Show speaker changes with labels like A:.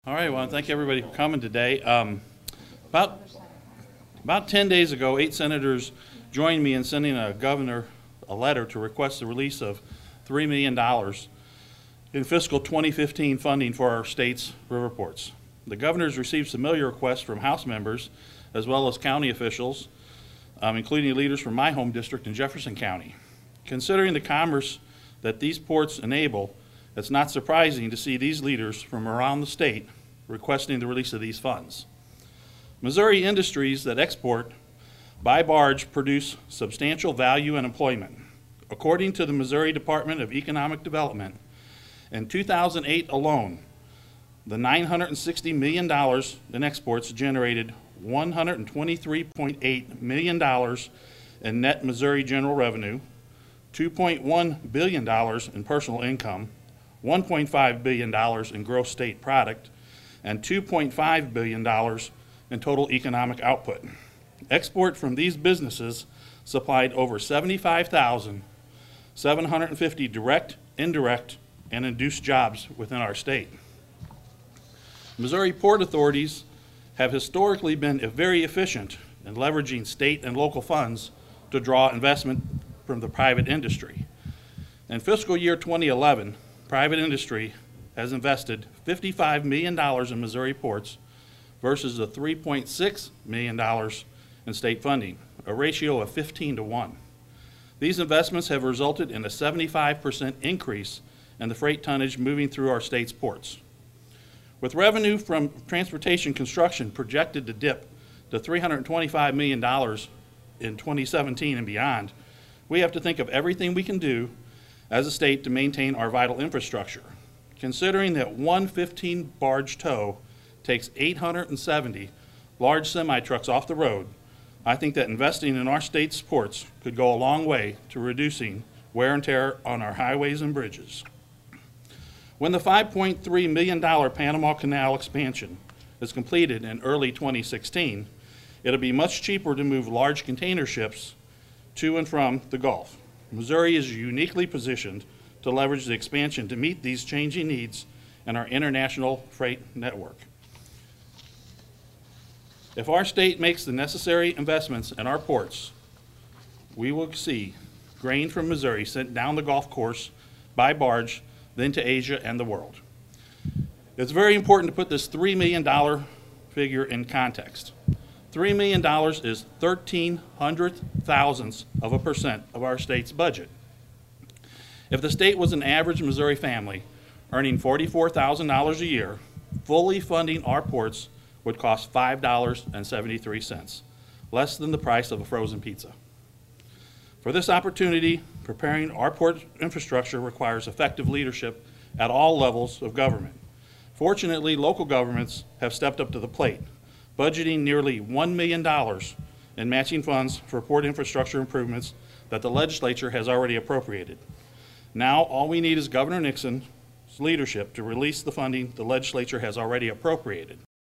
A: All right, well, thank everybody for coming today. About 10 days ago, 8 senators joined me in sending a governor a letter to request the release of $3 million in fiscal 2015 funding for our state's river ports. The governor's received familiar requests from House members as well as county officials, including leaders from my home district in Jefferson County. Considering the commerce that these ports enable, it's not surprising to see these leaders from around the state requesting the release of these funds. Missouri industries that export by barge produce substantial value and employment. According to the Missouri Department of Economic Development, in 2008 alone, the $960 million in exports generated $123.8 million in net Missouri general revenue, $2.1 billion in personal income, $1.5 billion in gross state product, and $2.5 billion in total economic output. Export from these businesses supplied over 75,750 direct, indirect, and induced jobs within our state. Missouri port authorities have historically been very efficient in leveraging state and local funds to draw investment from the private industry. In fiscal year 2011, private industry has invested $55 million in Missouri ports versus the $3.6 million in state funding, a ratio of 15 to 1. These investments have resulted in a 75% increase in the freight tonnage moving through our state's ports. With revenue from transportation construction projected to dip to $325 million in 2017 and beyond, we have to think of everything we can do as a state to maintain our vital infrastructure. Considering that one 15-barge tow takes 870 large semi-trucks off the road, I think that investing in our state's ports could go a long way to reducing wear and tear on our highways and bridges. When the $5.3 million Panama Canal expansion is completed in early 2016, it'll be much cheaper to move large container ships to and from the Gulf. Missouri is uniquely positioned to leverage the expansion to meet these changing needs in our international freight network. If our state makes the necessary investments in our ports, we will see grain from Missouri sent down the Gulf course by barge, then to Asia and the world. It's very important to put this $3 million figure in context. $3 million is 1/1300,000th of a percent of our state's budget. If the state was an average Missouri family earning $44,000 a year, fully funding our ports would cost $5.73, less than the price of a frozen pizza. For this opportunity, preparing our port infrastructure requires effective leadership at all levels of government. Fortunately, local governments have stepped up to the plate, budgeting nearly $1 million in matching funds for port infrastructure improvements that the legislature has already appropriated. Now, all we need is Governor Nixon's leadership to release the funding the legislature has already appropriated.